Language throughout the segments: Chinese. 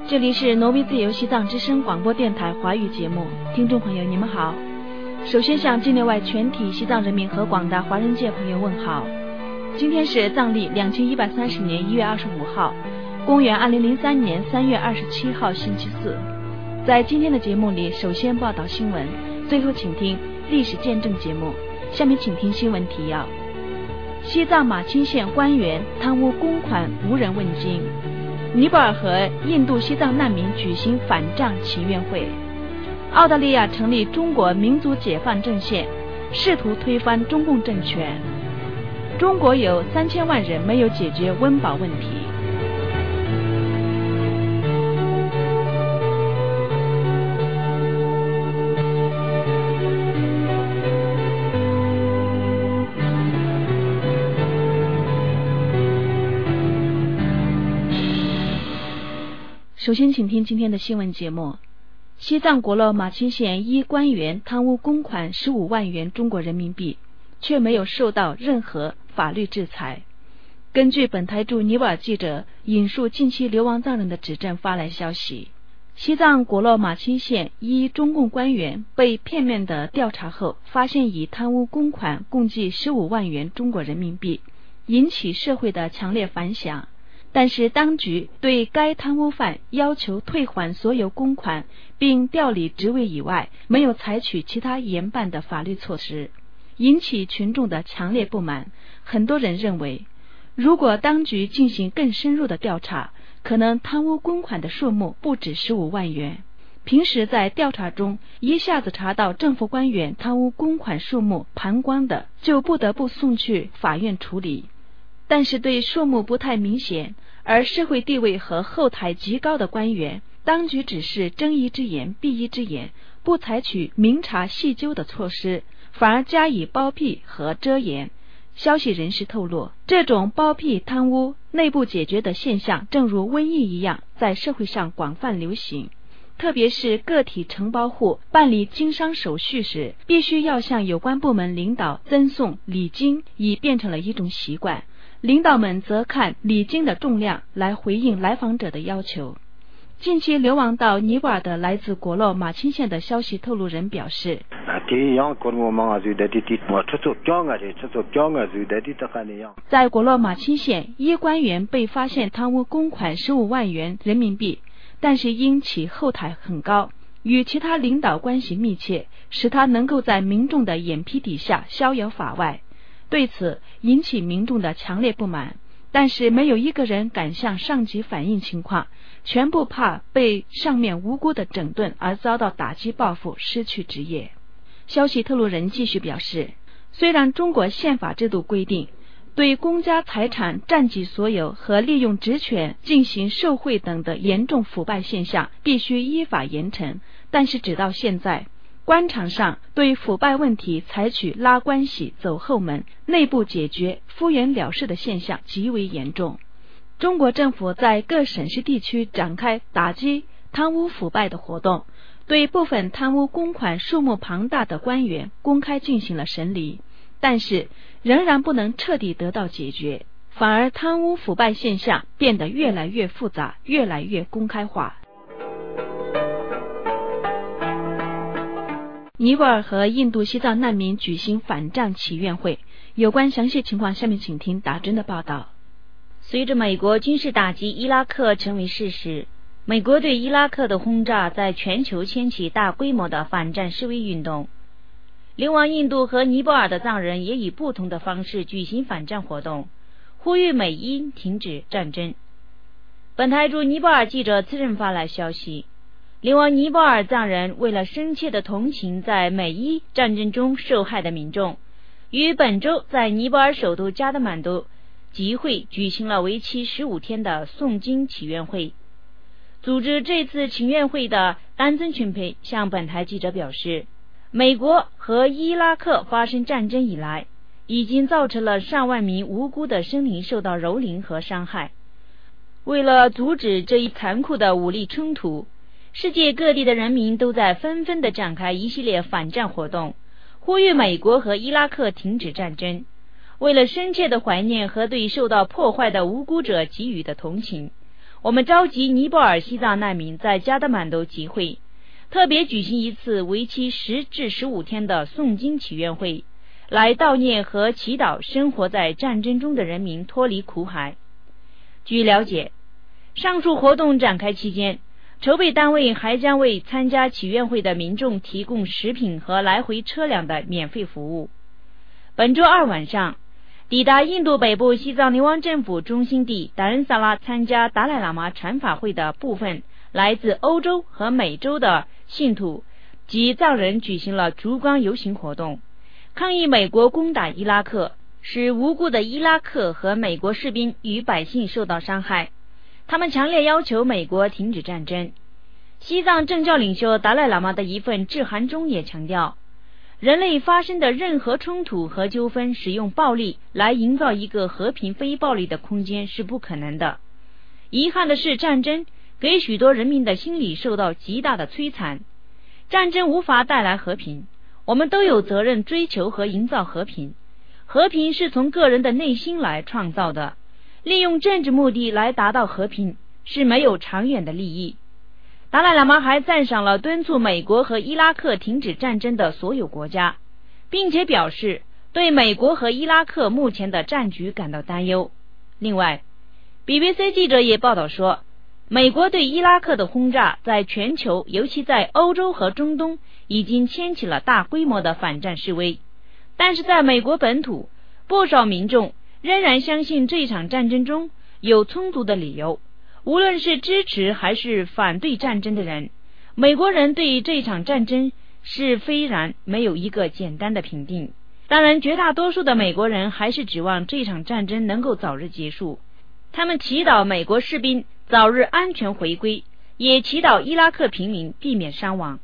这里是挪威自由西藏之声广播电台华语节目，听众朋友你们好。首先向境内外全体西藏人民和广大华人界朋友问好。今天是藏历2130年1月25号，公元2003年3月27号星期四。在今天的节目里，首先报道新闻，最后请听历史见证节目。下面请听新闻提要：西藏马钦县官员贪污公款无人问津；尼泊尔和印度西藏难民举行反战祈愿会；澳大利亚成立中国民族解放阵线，试图推翻中共政权；中国有3000万人没有解决温饱问题。首先请听今天的新闻节目。西藏国勒马钦县一官员贪污公款15万元中国人民币，却没有受到任何法律制裁。根据本台驻尼泊尔记者引述近期流亡藏人的指证发来消息，西藏国勒马钦县一中共官员被片面的调查后，发现已贪污公款共计15万元中国人民币，引起社会的强烈反响。但是当局对该贪污犯要求退还所有公款并调离职位以外，没有采取其他严办的法律措施，引起群众的强烈不满。很多人认为，如果当局进行更深入的调查，可能贪污公款的数目不止15万元。平时在调查中一下子查到政府官员贪污公款数目盘光的，就不得不送去法院处理。但是对数目不太明显而社会地位和后台极高的官员，当局只是睁一只眼闭一只眼，不采取明察细究的措施，反而加以包庇和遮掩。消息人士透露，这种包庇贪污内部解决的现象正如瘟疫一样在社会上广泛流行。特别是个体承包户办理经商手续时，必须要向有关部门领导赠送礼金，已变成了一种习惯。领导们则看礼金的重量来回应来访者的要求。近期流亡到尼泊尔的来自国勒马钦县的消息透露人表示，在国勒马钦县，一官员被发现贪污公款15万元人民币，但是因其后台很高，与其他领导关系密切，使他能够在民众的眼皮底下逍遥法外。对此引起民众的强烈不满，但是没有一个人敢向上级反映情况，全部怕被上面无辜的整顿而遭到打击报复，失去职业。消息透露人继续表示，虽然中国宪法制度规定，对公家财产占据所有和利用职权进行受贿等的严重腐败现象必须依法严惩，但是直到现在，官场上对腐败问题采取拉关系、走后门、内部解决、敷衍了事的现象极为严重。中国政府在各省市地区展开打击贪污腐败的活动，对部分贪污公款数目庞大的官员公开进行了审理，但是仍然不能彻底得到解决，反而贪污腐败现象变得越来越复杂，越来越公开化。尼泊尔和印度西藏难民举行反战祈愿会，有关详细情况，下面请听达真的报道。 随着美国军事打击伊拉克成为事实，美国对伊拉克的轰炸在全球掀起大规模的反战示威运动。流亡印度和尼泊尔的藏人也以不同的方式举行反战活动，呼吁美伊停止战争。本台驻尼泊尔记者次日发来消息，流亡尼泊尔藏人为了深切的同情在美伊战争中受害的民众，于本周在尼泊尔首都加德满都集会举行了为期15天的诵经祈愿会。组织这次祈愿会的丹增群培向本台记者表示，美国和伊拉克发生战争以来，已经造成了上万名无辜的生灵受到蹂躏和伤害。为了阻止这一残酷的武力冲突，世界各地的人民都在纷纷地展开一系列反战活动，呼吁美国和伊拉克停止战争。为了深切的怀念和对受到破坏的无辜者给予的同情， 我们召集尼泊尔西藏难民在加德满都集会，特别举行一次为期10至15天的诵经祈愿会，来悼念和祈祷生活在战争中的人民脱离苦海。据了解，上述活动展开期间，筹备单位还将为参加祈愿会的民众提供食品和来回车辆的免费服务。本周二晚上，抵达印度北部西藏流亡政府中心地达仁萨拉参加达赖喇嘛传法会的部分来自欧洲和美洲的信徒及藏人举行了烛光游行活动，抗议美国攻打伊拉克，使无辜的伊拉克和美国士兵与百姓受到伤害。他们强烈要求美国停止战争。西藏政教领袖达赖喇嘛的一份致函中也强调，人类发生的任何冲突和纠纷使用暴力来营造一个和平非暴力的空间是不可能的。遗憾的是，战争给许多人民的心理受到极大的摧残。战争无法带来和平，我们都有责任追求和营造和平。和平是从个人的内心来创造的，利用政治目的来达到和平是没有长远的利益。达赖喇嘛还赞赏了敦促美国和伊拉克停止战争的所有国家，并且表示对美国和伊拉克目前的战局感到担忧。另外， BBC 记者也报道说，美国对伊拉克的轰炸在全球，尤其在欧洲和中东已经掀起了大规模的反战示威，但是在美国本土，不少民众仍然相信这场战争中有充足的理由。无论是支持还是反对战争的人，美国人对这场战争是非然没有一个简单的评定。当然，绝大多数的美国人还是指望这场战争能够早日结束，他们祈祷美国士兵早日安全回归，也祈祷伊拉克平民避免伤亡。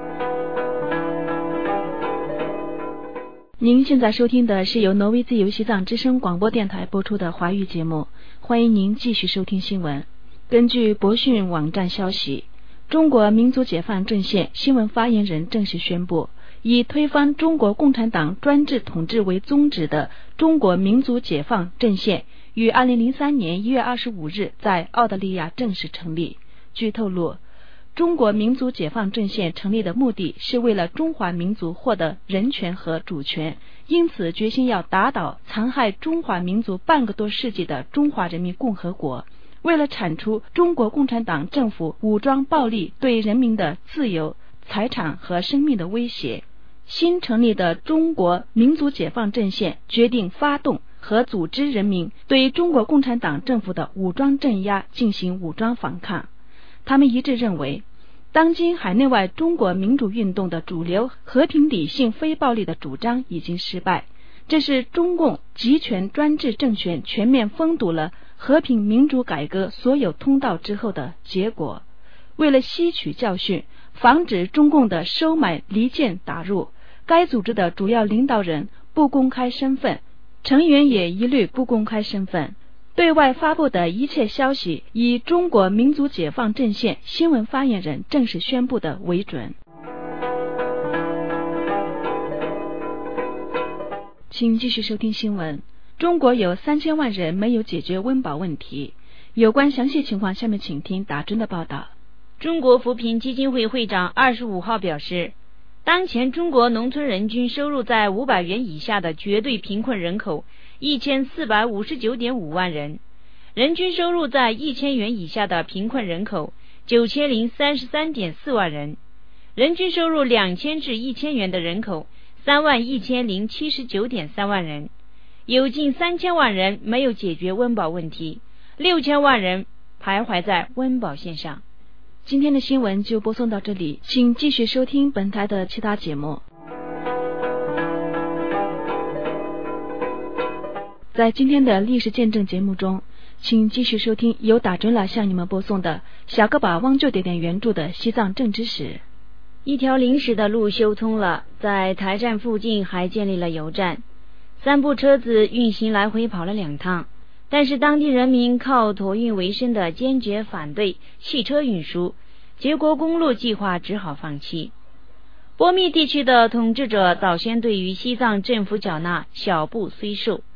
您现在收听的是由挪威自由西藏之声广播电台播出的华语节目，欢迎您继续收听新闻。根据博讯网站消息，中国民族解放阵线新闻发言人正式宣布，以推翻中国共产党专制统治为宗旨的中国民族解放阵线于2003年1月25日在澳大利亚正式成立。据透露，中国民族解放阵线成立的目的是为了中华民族获得人权和主权，因此决心要打倒残害中华民族半个多世纪的中华人民共和国。为了铲除中国共产党政府武装暴力对人民的自由、财产和生命的威胁，新成立的中国民族解放阵线决定发动和组织人民对中国共产党政府的武装镇压进行武装反抗。他们一致认为，当今海内外中国民主运动的主流和平理性非暴力的主张已经失败，这是中共集权专制政权全面封堵了和平民主改革所有通道之后的结果。为了吸取教训，防止中共的收买离间打入，该组织的主要领导人不公开身份，成员也一律不公开身份，对外发布的一切消息以中国民族解放阵线新闻发言人正式宣布的为准。请继续收听新闻。中国有3000万人没有解决温饱问题，有关详细情况，下面请听打针的报道。 中国扶贫基金会会长25号表示，当前中国农村人均收入在500元以下的绝对贫困人口1459.5万人，人均收入在1000元以下的贫困人口9033.4万人，人均收入2000至1000元的人口31079.3万人，有近3000万人没有解决温饱问题，6000万人徘徊在温饱线上。 今天的新闻就播送到这里，请继续收听本台的其他节目。在今天的历史见证节目中，请继续收听由打针了向你们播送的小个把汪旧点点原著的西藏政治史。 一条临时的路修通了，在台站附近还建立了油站，3部车子运行来回跑了2趟，但是当地人民靠驮运为生的坚决反对汽车运输，结果公路计划只好放弃。波密地区的统治者早先对于西藏政府缴纳小布虽收，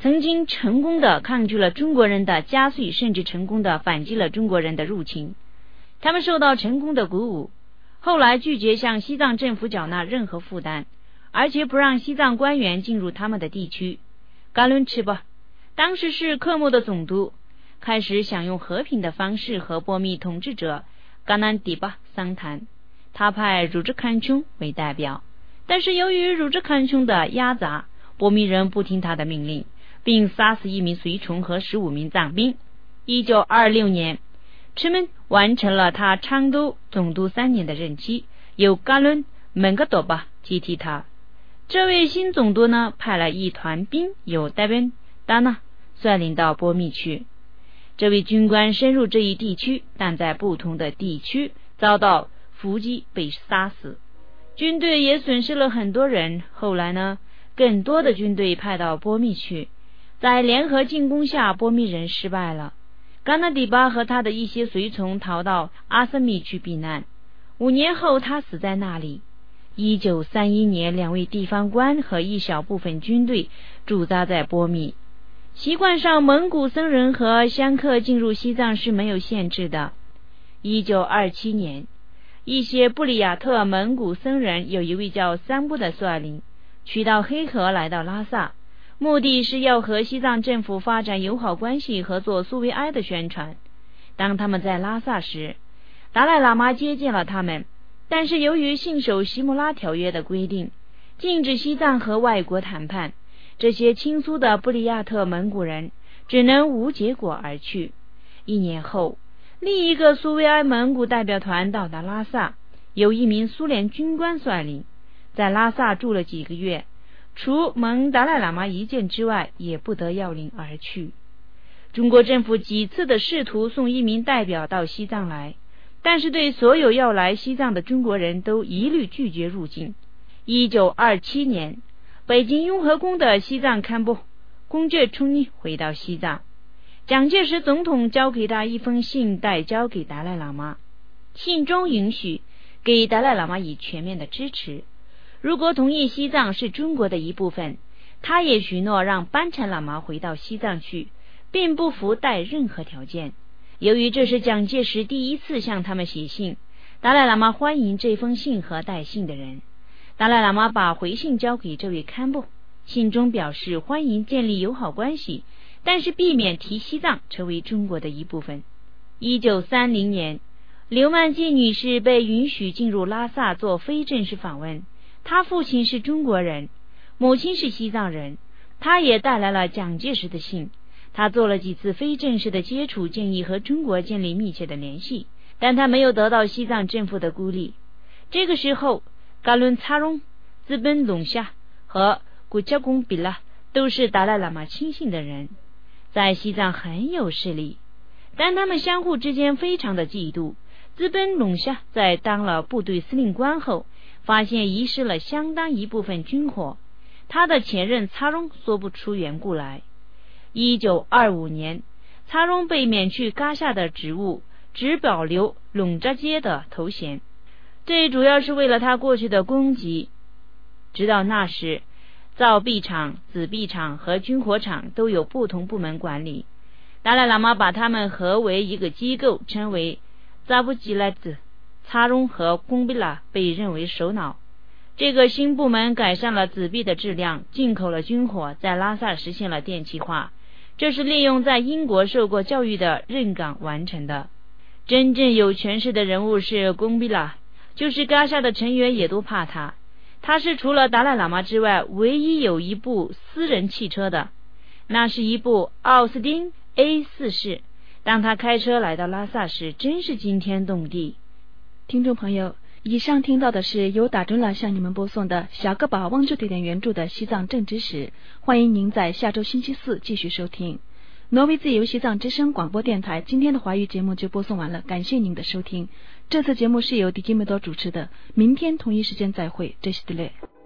曾经成功的抗拒了中国人的加税，甚至成功的反击了中国人的入侵。他们受到成功的鼓舞，后来拒绝向西藏政府缴纳任何负担，而且不让西藏官员进入他们的地区。噶伦赤巴当时是克木的总督，开始想用和平的方式和波密统治者噶南迪巴商谈。他派汝之堪琼为代表，但是由于汝之堪琼的压榨，波密人不听他的命令，并杀死1名随从和15名藏兵。1926年，赤门完成了他昌都总督3年的任期，由噶伦门格多巴接替他。这位新总督呢，派了一团兵由代本达纳率领到波密去。这位军官深入这一地区，但在不同的地区遭到伏击，被杀死。军队也损失了很多人。后来呢，更多的军队派到波密去，在联合进攻下，波密人失败了。噶纳迪巴和他的一些随从逃到阿瑟密去避难，5年后他死在那里。1931年，2位地方官和一小部分军队驻扎在波密。习惯上，蒙古僧人和香客进入西藏是没有限制的。1927年，一些布里亚特蒙古僧人有一位叫桑布的率领，取到黑河来到拉萨，目的是要和西藏政府发展友好关系和做苏维埃的宣传。当他们在拉萨时，达赖喇嘛接见了他们，但是由于信守喜姆拉条约的规定，禁止西藏和外国谈判，这些亲苏的布里亚特蒙古人只能无结果而去。1年后，另一个苏维埃蒙古代表团到达拉萨，由1名苏联军官率领，在拉萨住了几个月，除蒙达赖喇嘛一见之外，也不得要领而去。中国政府几次的试图送1名代表到西藏来，但是对所有要来西藏的中国人都一律拒绝入境。1927年，北京雍和宫的西藏堪布公爵冲尼回到西藏，蒋介石总统交给他一封信，代交给达赖喇嘛。信中允许给达赖喇嘛以全面的支持，如果同意西藏是中国的一部分，他也许诺让班禅喇嘛回到西藏去，并不附带任何条件。由于这是蒋介石第一次向他们写信，达赖喇嘛欢迎这封信和带信的人。达赖喇嘛把回信交给这位堪布，信中表示欢迎建立友好关系，但是避免提西藏成为中国的一部分。1930年，刘曼基女士被允许进入拉萨做非正式访问。她父亲是中国人，母亲是西藏人，她也带来了蒋介石的信。她做了几次非正式的接触，建议和中国建立密切的联系，但她没有得到西藏政府的鼓励。这个时候，噶伦察荣、资本隆夏和古恰贡比拉都是达赖喇嘛亲信的人，在西藏很有势力，但他们相互之间非常的嫉妒。资本隆夏在当了部队司令官后，发现遗失了相当一部分军火，他的前任察荣说不出缘故来。1925年，察荣被免去噶夏的职务，只保留隆扎街的头衔，这主要是为了他过去的功绩。直到那时，造币厂、纸币厂和军火厂都有不同部门管理，达赖喇嘛把他们合为一个机构，称为扎布吉莱子。察荣和贡比拉被认为首脑。这个新部门改善了纸币的质量，进口了军火，在拉萨实现了电气化，这是利用在英国受过教育的任岗完成的。真正有权势的人物是贡比拉，就是噶夏的成员也都怕他。他是除了达赖喇嘛之外唯一有一部私人汽车的，那是一部奥斯汀 A4 式。当他开车来到拉萨时，真是惊天动地。 听众朋友，以上听到的是由打中了向你们播送的小个宝汪州点点原著的西藏正知识，欢迎您在下周星期四继续收听。挪威自由西藏之声广播电台今天的华语节目就播送完了，感谢您的收听。这次节目是由迪基梅多主持的，明天同一时间再会，这是 delay。